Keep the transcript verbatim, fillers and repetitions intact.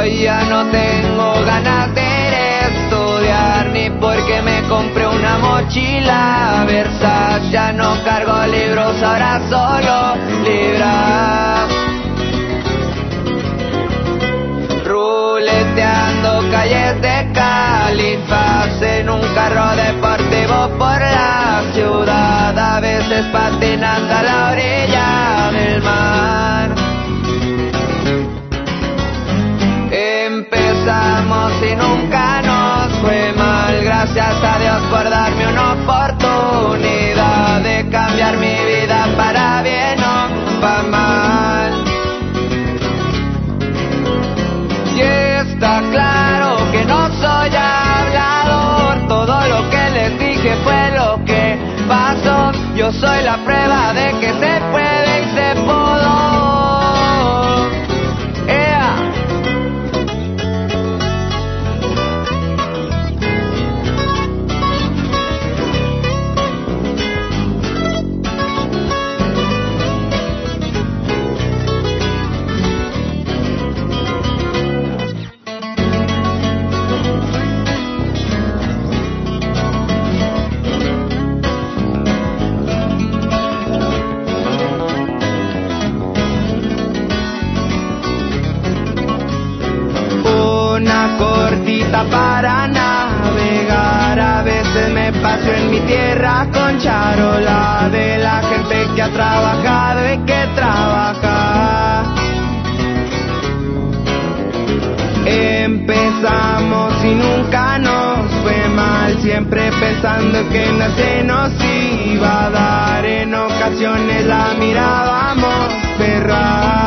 Hoy ya no tengo ganas de ir a estudiar, ni porque me compré una mochila Versace. Ya no cargo libros, ahora solo libras. Ruleteando calles de Califas en un carro deportivo por la ciudad, a veces patinando a la orilla del mar. Empezamos y nunca nos fue mal, gracias a Dios por darme una oportunidad de cambiar mi vida para bien o para mal. Y está claro que no soy hablador, todo lo que les dije fue lo que pasó. Yo soy la prueba de que se puede y se pudo. Yeah. Una cortita para navegar, a veces me paso en mi tierra con charola de la gente que ha trabajado y que trabaja. Empezamos y nunca nos fue mal, siempre pensando que no se nos iba a dar. En ocasiones la mirábamos cerrar.